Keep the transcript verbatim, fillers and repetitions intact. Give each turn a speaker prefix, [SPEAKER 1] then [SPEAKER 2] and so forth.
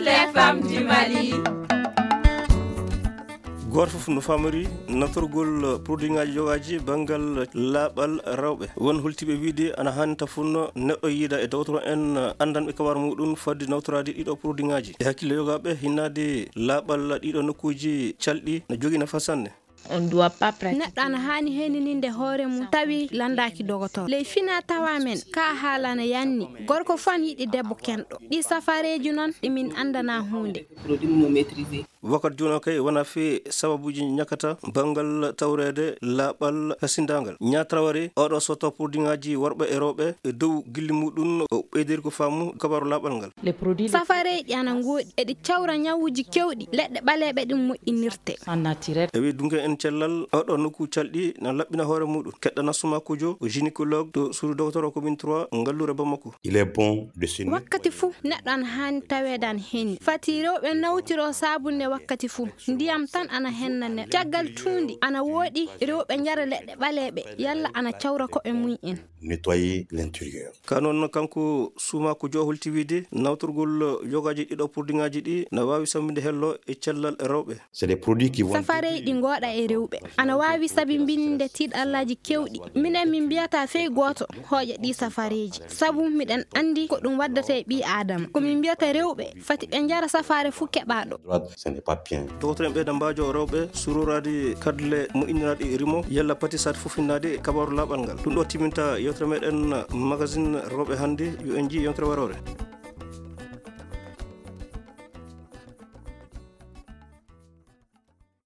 [SPEAKER 1] les femmes du Mali.
[SPEAKER 2] goto fof no famori natorgol produit ngaji jogaji bangal laabal rewɓe won hultiɓe wiide ana hannta funno neɗɗo yiida e dawtoro en andanɓe kabar muɗum fadde nawtorade ɗiɗo produit ngaji e hakkille yogaɓe hinnade laabal ɗiɗo nokkuji calɗi no jogui nafa sanne.
[SPEAKER 3] On ne doit pas pratiquer.
[SPEAKER 4] neɗɗo ana hani heninde hoore mum tawi landaki dogotor ley fina tawa men ka haalana yanni gorko fan yiɗi debbo kenɗo ɗi safareji noon ɗimin andana hunde
[SPEAKER 2] wakat joni kay wona fe sababuji ñakata bangal tawrede laaɓal hasindagal ñatrawari oɗo soto produit ngaji worɓe e rewɓe e dow gilli muɗum o ɓeydiri ko faamu kabaru laaɓal ngal
[SPEAKER 4] safareji ana gooɗi eɗi cawra ñawuji kewɗi leɗɗe ɓaleɓe ɗum moƴƴinirte
[SPEAKER 2] e wi dungue en cellal oɗo nokku calɗi na laɓɓina hoore muɗum keɗɗa nasumakujo o gynécologue to suudu docteur o commune trois ngallure bammakko.
[SPEAKER 5] Il est bon de se
[SPEAKER 4] wakkati fou neɗɗo ana hani tawede an henni fati rewɓe nawtiro sabunde wakkati fou ndiyam tan ana henna neɗɗo caggal tundi ana woɗi rewɓe jara leɗɗe ɓaleɓe yalla ana cawra koɓe mum en
[SPEAKER 5] nettoyer l'intérieur.
[SPEAKER 2] kanon kanko sumakujo holti wiide nawtorgol yogaji ɗiɗo produit ngaji ɗi na wawi samminde hello e cellal rewɓe.
[SPEAKER 5] C'est des produits qui vont
[SPEAKER 4] safareji ɗi goɗa e rewɓe ana wawi sabi binde tiɗallaji kewɗi minen min mbiyata fey goto hooƴa ɗi safareji sabu miɗen andi ko ɗum waddate ɓi adama komin mbiyata rewɓe fati ɓe jara safare fuu keɓaɗo.
[SPEAKER 5] ce n'est pas bien.
[SPEAKER 2] docteur en ɓeyda mbajo rewɓe surorade kadle mo inniraɗe rimo yalla pati sat fofinnade kabaru laaɓal ngal ɗum ɗo timinta yewtere meɗen magazine rewɓe hannde yo en ji yewtere warore.